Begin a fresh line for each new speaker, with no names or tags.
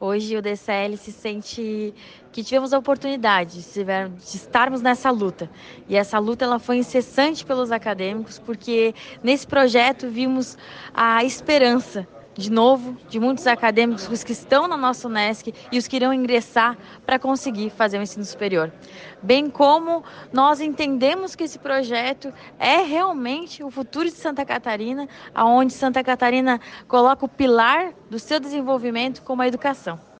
Hoje o DCL se sente que tivemos a oportunidade de estarmos nessa luta. E essa luta ela foi incessante pelos acadêmicos, porque nesse projeto vimos a esperança, de novo, de muitos acadêmicos, os que estão na nossa Unesc e os que irão ingressar para conseguir fazer o ensino superior. Bem como nós entendemos que esse projeto é realmente o futuro de Santa Catarina, aonde Santa Catarina coloca o pilar do seu desenvolvimento como a educação.